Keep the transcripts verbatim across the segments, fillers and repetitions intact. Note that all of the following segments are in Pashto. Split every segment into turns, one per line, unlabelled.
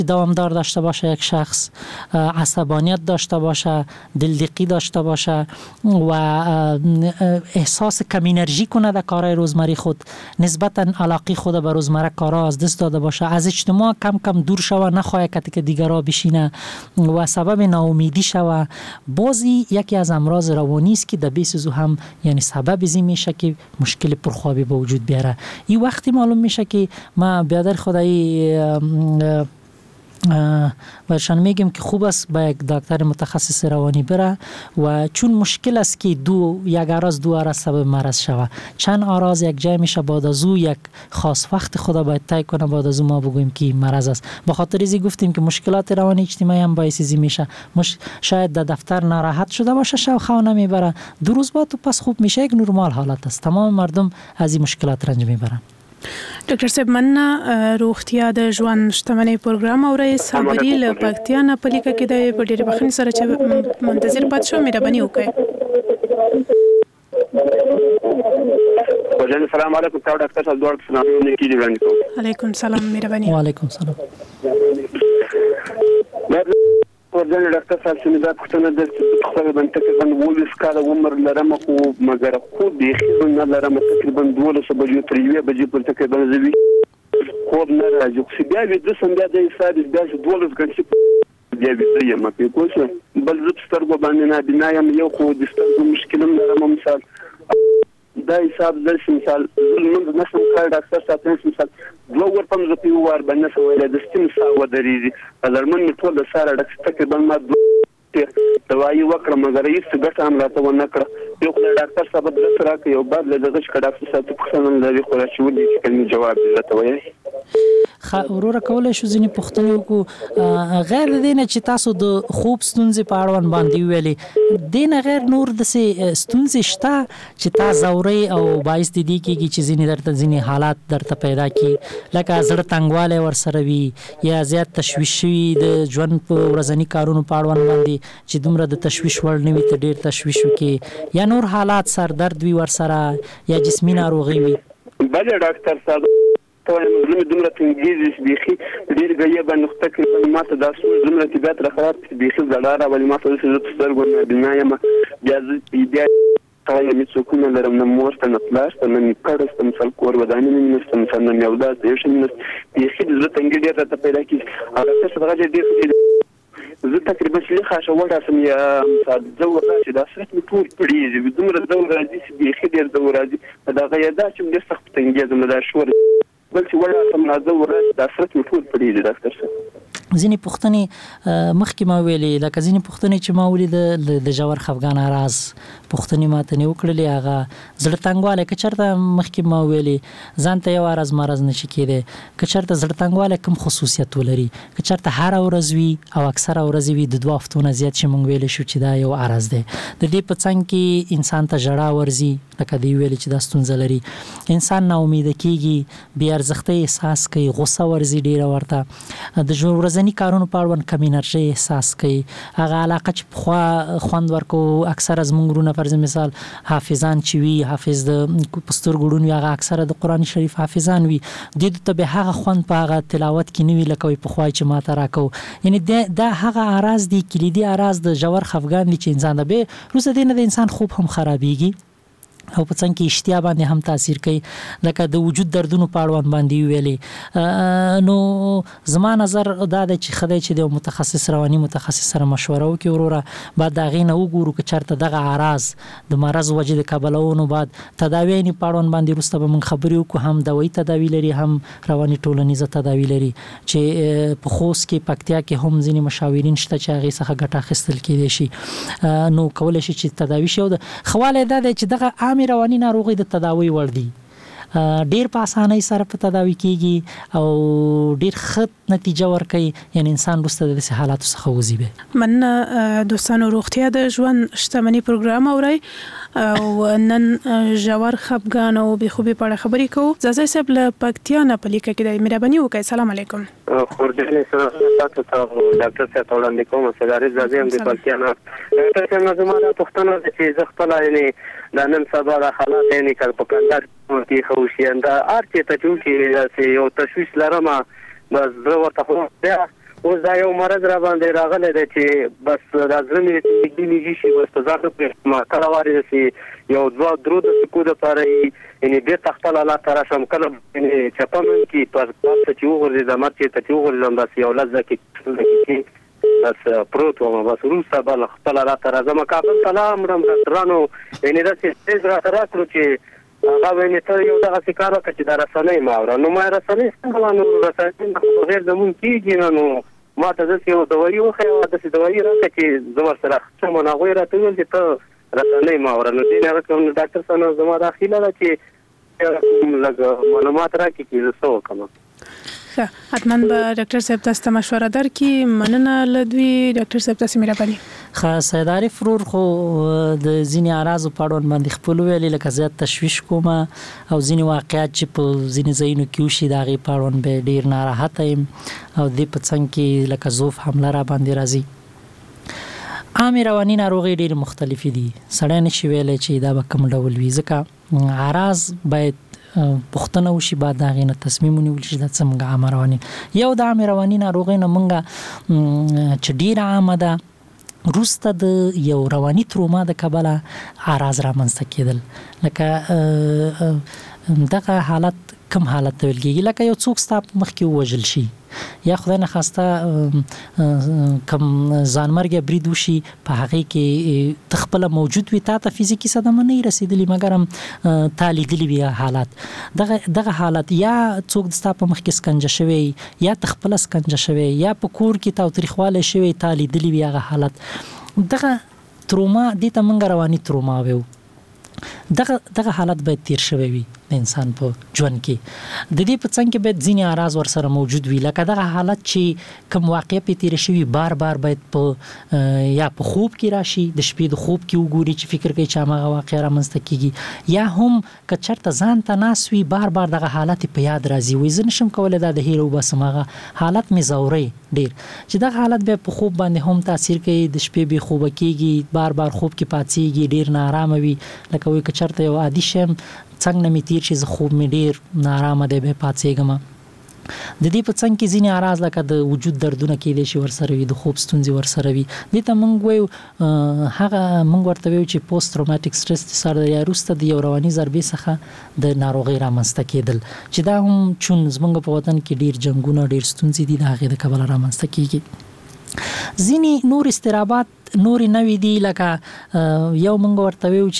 دوامدار داشته باشه یک شخص، عصبانیت داشته باشه، دلدقی داشته باشه و احساس کم انرژی کنه در کارهای روزمره خود، نسبتا علاقه خود به روزمره کارها از دست داده باشه، از اجتماع کم کم دور شوه، نخواهد که دیگرها بشینه و سبب ناامیدی شوه. بازی یکی از امراض روانی است که در بیسوزو هم یعنی سبب زی میشه که مشکل پرخوابی به وجود بیاره. این وقتی معلوم میشه که ما بیادر خدایی برشان میگیم که خوب است به یک دکتر متخصص روانی بره و چون مشکل است که دو یک عرض دو عرض سبب مرض شوه. چند عرض یک جای میشه، بعد از او یک خاص وقت خدا باید طی کنه، بعد از او ما بگوییم که مرض است. به خاطر ازی گفتیم که مشکلات روانی اجتماعی هم باعث ازی میشه. مش... شاید در دفتر ناراحت شده باشه، شو خانه میبره، دو روز بعد تو پس خوب میشه، یک نرمال حالت است. تمام مردم از این مشکلات رنج میبرن.
ډاکټر صاحب مننه. روغتیا د ژوند شتمنۍ پروګرام اورئ. صابري له پکتیا نه په لیکه کې د په ډېرې بخښنې سره چې منتظر پاتې شو، مهرباني وکړئ.
السلام علیکم. تاسو ډاکټر صاحب دوړ سلام نیکی دی وړاندې کوم.
علیکم سلام، مهرباني.
وعلیکم سلام.
ورځنی ډاکټر صاحب چې دا پوښتنه د خپل باندې تقریبا اوولس کاله عمر لرم، خو مګر خو د خپل نه لرم تقریبا دولس بجې تر یوې بجې پر تقریبا زوی خوب نه راځي. خو بیا وې د سم بیا د حساب بیا دولس غنټې بیا وې یم په کوڅه بل زه سترګو باندې نه بنایم، یو خو د سترګو مشکل لرم. مثال دا حساب درس مثال موږ نشم کار ډاکټر صاحب مثال دوه ور په مزه په وار باندې سوال د ستیم ساو درېږي ازرمن ټول د ساره ډاکټر تقریبا ما دوايي وکړه مګر هیڅ ګټه هم راته ونه کړه. یو خدای ډاکټر صاحب درس راکړ، یو بعد له دغه چې ډاکټر صاحب په څنګه لري خو راځي ودی چې کله جواب درته وایي.
خ وروره کولای شو ځینې پوښتنې وکړو غیر د دې نه چې تاسو د خوب ستونزې په اړوند باندې ویلې، دې نه غیر نور داسې ستونزې شته چې تا ځوري او باعث د دې کېږي چې ځینې درته ځینې حالات درته پیدا کړي، لکه زړه تنګوالی ورسره وي یا زیات تشویش شوي د ژوند په ورځني کارونو په اړوند باندې چې دومره د تشویش وړ نه وي، ته ډېر تشویش وکړي، یا نور حالات سر درد وي ورسره یا جسمي ناروغي وي؟
بله ډاکټر صاحب زموږ دومره تنګیږي چې بیخي ډېر ګیه باندې نقطه کې ما ته دا څو دومره طبیعت را خراب چې بیخي زړه راولي ما ته داسې زه په سترګو نه بنا یم. بیا زه بیا سړی مې څوکونه لرم، نه مور شته نه پلار شته نه نیکه شته، مثال کور ودانې مې نشته، مثال نه مې اوداس د یو شی مې نشته، بیخي د زړه تنګي ډېر راته پیدا کېږي. او ډاکټر صاحب هغه ډېر زه تقریبا چې له خاصه وړاسم یا مثال زه ورته دا سره مې ټول پړېږي دومره زه راځي چې بیخي ډېر زه راځي دا غیا دا چې ډېر سخت تنګېږم دا شور بل چې وړاسم راځه ورته دا سره مې ټول پړېږي. ډاکټر صاحب
ځینې پوښتنې مخکې ما ویلې، لکه ځینې پوښتنې چې ما ولیده د ژور خفګان راز پوښتنې ماته نه وکړلې، هغه زړه تنګوالی که چېرته مخکې ما ویلې ځان ته یو عرض مرض نشي کېدی، که چېرته زړه تنګوالی کوم خصوصیت ولري، که چېرته هره ورځ وي او اکثره ورځې وي د دوه هفتو نه زیات چې موږ ویلی شو چې دا یو عرض دی. د دې په څنګ کې انسان ته ژړا ورځي، لکه دی ویلې چې دا ستونزه لري، انسان ناامیده کېږي، بې ارزښتۍ احساس کوي، غوسه ورځي ډېره ورته، د ورځني کارونو په اړوند کم انرژي احساس کوي، هغه علاقه چې پخوا خوند ورکو اکثره زموږ وروڼه فرض مثال حافظان چې وي، حافظ د په سترګو ړوند وي، هغه اکثره د قرآن شریف حافظان وي، دې ته به هغه خوند په هغه تلاوت کې نه وي لکه وي پخوا چې ماته راکو. یعنی دا هغه اعراض دي، کلیدي اعراض د ژور خفګان دي چې انسان د به وروسته دې نه د انسان خوب هم خرابېږي او په څنګ کې اشتیا باندې هم تاثیر کوي، لکه د وجود دردونو په اړوند باندې ویلې. نو زما نظر دا دی چې خدای چې د متخصص رواني متخصص سره مشوره وکړي وروره، بعد د هغې نه وګورو که چېرته دغه اعراض د مرض وجې د کبلونو بعد تداوی یې په اړوند باندې وروسته به موږ خبرې وکړو، هم دوايي تداوي لري هم رواني ټولنیزه تداوي لري، چې په خوست کې پکتیا کې هم ځینې مشاورین شته چې هغې څخه ګټه اخیستل کېدی شي، نو کولی شي چې تداوي شي. او د خواله دا دی چې دغه عام رواني ناروغي د تداوی وړ دي، ډیر په اسانۍ سره په تداوی کیږي او ډیر ښه نتیجه ورکوي، یعنی انسان وروسته د داسې حالاتو څخه وځي. به
مننه دوستانو، روغتیا د ژوند شتمني پروګرام اورئ او نن ژور خفګان او بېخوبي په اړه خبرې کوو. ځاځی صاحب له پکتیا نه په لیکه کې دی، مهرباني وکړئ. سلام علیکم.
خورجانې تاسو ته ډاکټر صاحب ته وړاندې کوم. سګارې ځاځی هم د پکتیا نه. ډاکټر صاحب نه زما دا پوښتنه ده چې زه خپله یعنې دا نن سبا د حالات یعنې که په کندهار کې ښه وشي دا هر چېرته چې وکړي داسې یو تشویش لرمه بس زه ورته خو بیا او دا یو مرض را باندې راغلی دی چې بس راځم یې دې نیږي شي بس ځاته په ما کله واره سي یو دوه درو د سکو د پاره یې به تخته لا تر شم کله یې چپمن کی پر پات چې وګورې د ماته ته چې وګورې بس یو لږه کې بس پروت و بس روسا بل خپل را تر زما کابل سلام رم رانو یعنی دا چې را تر کړو چې هغه ویني ته یو دغه کار وکړي چې دا رسنۍ ما ور نو ما رسنۍ څنګه نو رسنۍ غیر زمون کیږي نو ما ته د یو دوايي خو د دوايي راکړي چې زما سره څه مونږ غوړه ته ول چې ته رسنۍ ما ور نو دې نه کوم ډاکټر سره زما داخله ده چې لږ معلومات راکړي چې څه وکم.
حتمن به ډاکټر صاحب تاسو ته مشوره درکړي. مننه لدوی ډاکټر صاحب تاسو مهرباني.
خاص سید عارف فرور خو د ځینې اراز په اړه باندې خپل ویلي لکه زیات تشویش کوم او ځینې واقعیت چې په ځینې ځایونو کې وشي دا غي په اړه به ډیر ناراحت یم او د پڅنګ کې لکه زوف حمله را باندې راځي. عام رواني ناروغي ډیر مختلفې دي. سړی نشي ویلی چې دا به کوم ډول وي ځکه اراز باید پښتنه وشي بعد دا غینه تصمیم ونیول شي د څنګه عام رواني یو د عام رواني ناروغي نه مونږه چې ډیر عامه ده روسته د یو رواني تروما د کبله اراز را منځته کېدل لکه دغه حالت کم حالت ته ویل کېږي لکه یو څوک ستا په مخ کې ووژل شي یا خدای نخواسته کم ځانمرګه برید وشي په هغه کې تخپل موجود وي تا ته فزیکی صدمه نه رسیدلی مګر هم تا لیدلی وي حالات دغه دغه حالت یا څوک ستا په مخ کې سکنجه شوی یا تخپل سکنجه شوی یا په کور کې تاوتریخواله شوی تا لیدلی وي هغه حالت دغه تروما دې ته موږ رواني تروما وایو. دغه دغه حالت باید تیر شوی وي د انسان په ژوند کې د دې په څنګ کې باید ځینې اراز ور سره موجود وي لکه دغه حالت چې کوم واقع په تیر شوی بار بار باید په یا په خوب کې راشي د شپې د خوب کې وګوري چې فکر کوي چې هغه واقع را منځته کیږي یا هم کچرته ځان ته ناس وي بار بار دغه حالت په یاد راځي وي زه نشم کولای دا د هیرو بس ماغه حالت می زوري ډیر چې دغه حالت به په خوب باندې هم تاثیر کوي د شپې به خوب کېږي بار بار خوب کې پاتېږي ډیر نارامه وي لکه وي کچرته یو عادي شم څنګه مې تیر شي زه خوب مې ډیر نارامه دی به پاتېږم د دې په څنګ کې ځینې اراز لکه د وجود دردونه کېدای شي ورسره وي د خوب ستونزې ورسره وي دې ته موږ وایو هغه موږ ورته وایو چې پوسټ تروماتیک سټرس ډیسارډر یا وروسته د یو رواني ضربې څخه د ناروغۍ رامنځته کېدل چې دا هم چون زموږ په وطن کې ډیر جنګونه ډیر ستونزې دي د هغې د کبله رامنځته کېږي. ځینې نور استرابات نور نوې دي لکه یو موږ ورته وایو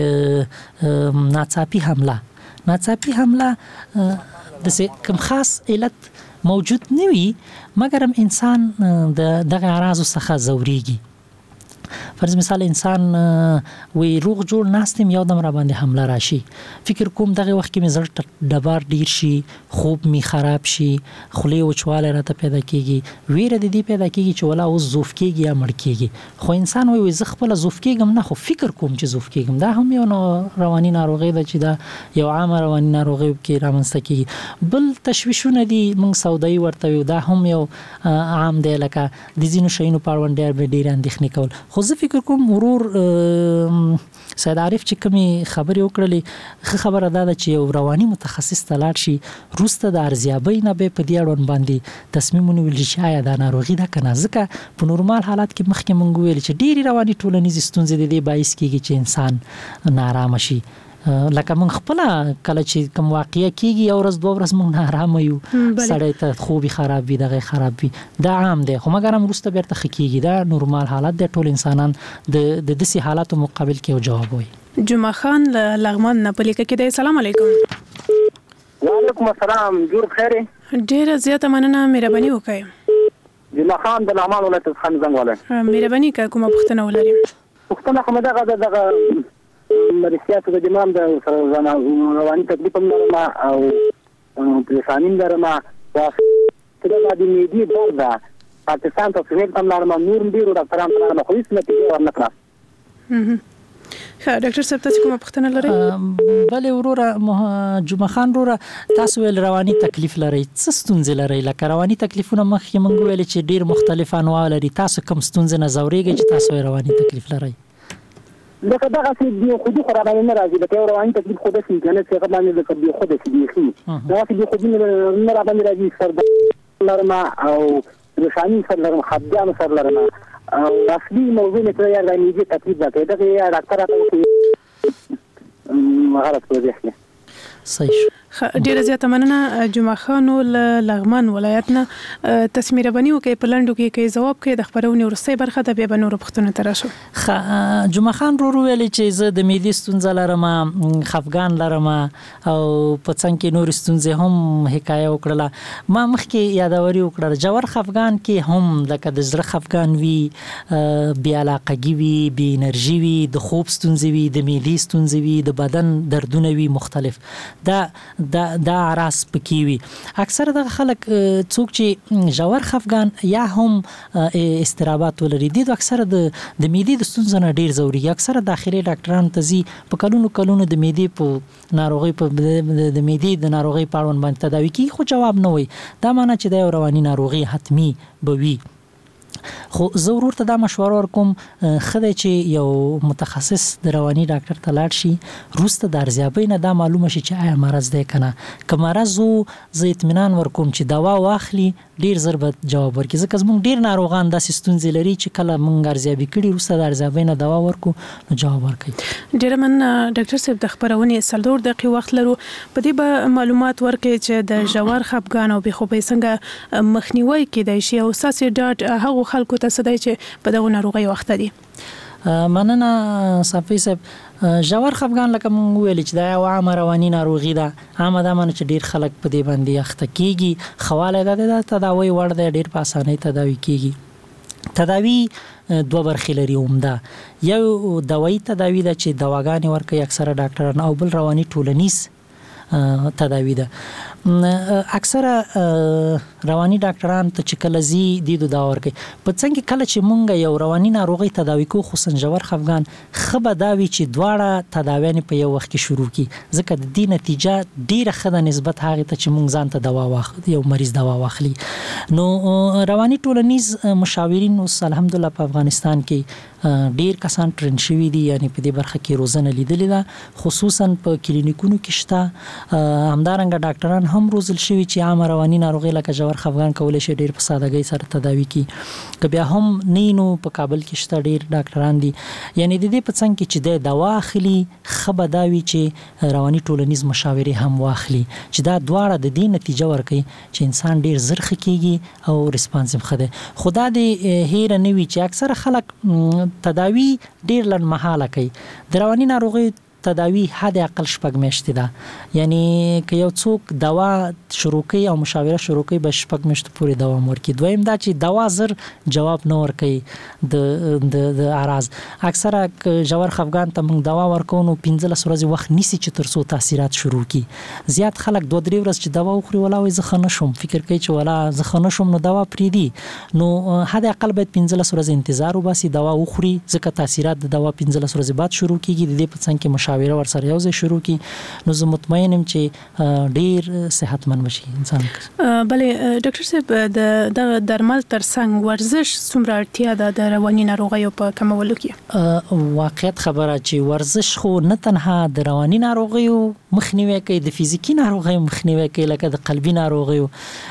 چې ناڅاپي حمله ناڅاپي حمله د کوم خاص علت موجود نه وي مګر هم انسان د دغه اعراض څخه زوريږي. فرض مثال انسان وی روغ جوړ ناستم یو دم را باندې حمله راشي فکر کوم دغه وخت کې مې زړه ډبار ډیر شي خوب می خراب شي خولې وچواله راته پیدا کیږي ویره د دې پیدا کیږي چې ولا اوس زوف کیږي یا مړ کیږي خو انسان وی زه خپل زوف کیږم نه خو فکر کوم چې زوف کیږم دا هم یو رواني ناروغي ده چې دا یو عام رواني ناروغي کې رامنځته کیږي. بل تشویشونه دي موږ سودایي ورته وي دا هم یو عام دی لکه د ځینو شیانو په اړه ډېر ډېر اندېښنې کول خو زه فکر کوم ورور سید عارف چې کومي خبرې وکړلې خه خبره ده چې یو رواني متخصص ته لاړ شي روسته د ارزیابۍ نه به په دې اړه باندې تصمیم ونیول شي چې دا ناروغي ده کنه ځکه په نورمال حالات کې مخکې مونږ ویل چې ډېری رواني ټولنیز ستونزې د دې باعث کیږي چې انسان نارامه شي لکه مونږ خپل کله چې کوم واقعیا کیږي یو ورځ دوه ورځ مونږ نارامه یو سړی ته خوبي خراب وي دغه خراب وي دا عام دی خو مګر هم وروسته بیرته ښه کیږي دا نورمال حالت دی ټول انسانان د د داسې حالاتو مقابل کې یو جواب وایي.
جمعه خان لغمان نه پلیکه کې دی. السلام علیکم.
وعلیکم السلام جوړ خیر
ډیره زیاته مننه مهرباني وکړئ.
جمعه خان د لغمان ولایت خان زنګ والے
مهرباني کوم کومه پوښتنه ولرئ؟
پوښتنه کومه ده دغه مرسیات د جمام د رواني تکلیف هم او پریشانیم درما واخره باندې میدی دردا پاکستان ته څنګه تم لارما نور ډیرو ډاکټران سره خو هیڅ نتیجه ورنکړه.
ها ډاکټر صاحب تاسو کومه پوښتنه لرئ؟
بله وروره جمعه خان وروره تاسو ول رواني تکلیف لرئ څه ستونزې لرئ لکه رواني تکلیفونه مخکې مونږ ویل چې ډیر مختلف انواع لري تاسو کوم ستونزې نه زوريږي چې تاسو رواني تکلیف لرئ؟
لکه دغه چې خودي خرابانه نه راځي لکه رواني تکلیف خود شي کنه چې هغه باندې لکه خود شي دي دا چې خودي نه راځي سر نرمه او
روشانی سر لرم، خفګان سر لرم. اصلي موضوع مې ته یاد راځي چې تکلیف ده. دا یې ډاکټر راته مهارت کوي.
صحیح.
ډیره زیاته مننه جمعه خان له لغمان ولایت نه. تسمیره بنی وکي په لندو کې کې جواب کې د خبرونې ورسې برخه د بیا بنور پښتون تر شو.
خ جمعه خان ورو ویل چې زه د میدي ستونزه لرم، خفګان لرم او په څنګه کې نور ستونزې هم حکایت وکړه. ما مخکې یادوري وکړه جوړ خفګان کې هم لکه د زړه خفګان وی، بیا علاقګي وی، بی انرژي وی، د خوب ستونزې وی، د میدي ستونزې وی، د بدن دردونه وی مختلف. دا دا دا راس پکې وي. اکثره د خلک څوک چې جوړ خفګان یا هم استرابات ولري دي، د اکثره د د میدي د ستونزو نه ډیر ضروري. اکثره داخلي ډاکټران ته زی په کلونو کلونو د میدي په ناروغي په د میدي د ناروغي په اړه باندې تداوي کی خو جواب نه وي. دا معنی چې د رواني ناروغي حتمی بوي. خو ضرور ته دا مشوره ورکوم خدای چې یو متخصص د رواني ډاکټر ته لاړ شي، روسته د ارزیابۍ نه دا معلومه شي چې آیا مرض دی کنه. که مرض زه اطمینان ورکوم چې دوا واخلي ډیر ضرب جواب ورکړي. ځکه زموږ ډیر ناروغان داسې ستونزې لري چې کله موږ ارزیابي کړي روسته د ارزیابۍ نه دوا ورکو نو جواب ورکړي.
ډیر من ډاکټر صاحب د خبرونې سلور دقیقې وخت لرو، په دې به معلومات ورکړي چې د جوړ خفګان او بخوبې څنګه مخنیوي کېدای شي او اساسي ډاټ هغه خلکو ته سدای چې په دغه ناروغي وخت دي.
مننه صافي صاحب. جوړ خفګان لکه مونږ ویل چې دا یو عامه رواني ناروغي ده. عامه ده معنی چې ډیر خلک په دې باندې اخته کیږي. خواله ده د تداوی وړ ده، ډیر په اسانۍ تداوی کیږي. تداوی دوه برخې لري. عمده یو دوايي تداوی ده چې دواګانې ورکوي اکثره ډاکټران، او بل رواني ټولنیز تداوی ده. اکثره رواني ډاکټران ته چې کله زی د دوا ورکوي په څنګه کله چې مونږ یو رواني ناروغي تداوی کو خصوصا جوړ خفګان خبه داوي چې دواړه تداویان په یو وخت کې شروع کی، ځکه د دې نتیجه ډیره ښه ده نسبت هغه ته چې مونږ ځان ته دوا واخلو، یو مریض دوا واخلي. نو رواني ټولنیز مشاورین اوس الحمدلله په افغانستان کې ډیر کسان ټرین شوي دي، یعنی په دې برخه کې روزنه لیدلې ده، خصوصا په کلینیکونو کې شته. همدارنګه ډاکټران هم روزل شوي چې عام رواني ناروغي لکه جوړ خفګان کولای شي ډیر په سادهګۍ سره تداوی کی. که بیا هم نینو په کابل کې شته ډیر ډاکټران دي، یعنی د دې په څنګه کې چې د دوا اخلي خبه داوي چې رواني ټولنیز مشاوري هم واخلي، چې دا دواړه د دې نتیجه ورکړي چې انسان ډیر زر خکېږي او ریسپانسیو خده. خدا دې هیر نه وي چې اکثر خلک تداوی ډیر لن محاله کوي. د رواني ناروغي تداوی حد اقل شپږ میاشتې ده، یعنی که یو څوک دوا شروع کوي او مشاوره شروع کوي به شپږ میاشتې پورې دوام ورکړي. دویم دا چې دوا زر جواب نه ورکوي د د د اعراض. اکثره جوړ خفګان ته موږ دوا ورکو نو پنځلس ورځې وخت نیسي چې تر څو تاثیرات شروع کی. زیات خلک دوه درې ورځې چې دوا وخوري ولا وي زه ښه نشم، فکر کوي چې ولا زه ښه نشم نو دوا پرېږدي. نو حد اقل باید پنځلس ورځې انتظار وباسي دوا وخوري، ځکه تاثیرات د دوا پنځلس ورځې بعد شروع کیږي. د دې په څنګ کې مشاوره ور سره یو ځای شروع کی نو زه مطمئنم چې ډیر صحتمند بشي انسان.
بلې ډاکټر صاحب د درمل ترڅنګ ورزش څومره اړتیا ده د رواني ناروغیو په کمولو کې؟
واقعیت خبره چې ورزش خو نه تنها د رواني ناروغیو مخنیوي کوي، د فزیکی ناروغیو مخنیوي کوي لکه د قلبي ناروغیو.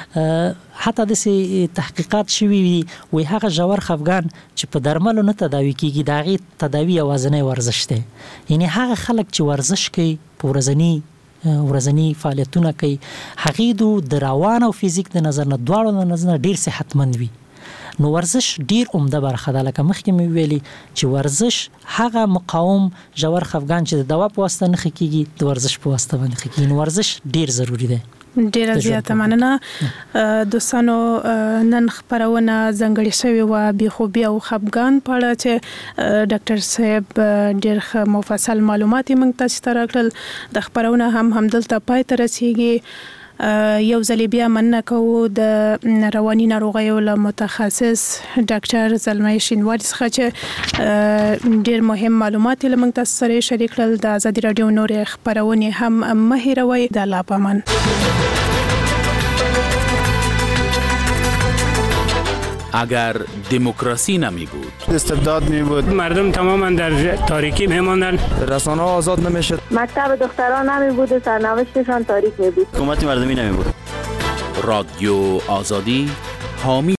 حتی د سي تحقیقات شوي وي وي هغه جوړ خفګان چې په درملو نه تداوي کیږي دا غي تداوی اوازنه ورزش ده. یعنی هغه خلک چې ورزش کوي په ورځنی ورځنی فعالیتونه کوي هغه د روان او فزیک د نظر نه دواړو د نظر ډیر صحتمند وي. نو ورزش ډیر عمده برخه ده، لکه مخکې مې ویلي چې ورزش هغه مقاوم جوړ خفګان چې د دوا په واسطه نه خکېږي د ورزش په واسطه باندې خکېږي. نو ورزش ډیر ضروری دی.
ډیره زیاته مننه دوستانو. نن خبرونه ځنګړې شوې و بخوبي او خفګان په اړه چې ډاکټر صاحب ډیر مفصل معلومات موږ تاسو ته راکړل. د خبرونه هم همدلته پای ته رسیږي. یو ځل بیا مننه کوو د رواني ناروغیو له متخصص ډاکټر زلمي شینواری څخه چې ډیر مهم معلومات له موږ تاسو سره شریک کړل. د ازادي رادیو نورې خبرونه هم مه هېروئ. د الله پامان.
اگر دموکراسی نمی بود،
استبداد می بود،
مردم تماما در تاریکی می ماندن،
رسانه ها آزاد نمیشد،
مکتب دختران نمی بود و سرنوشتشان تاریک می بود،
حکومت مردمی نمی بود.
رادیو آزادی حامی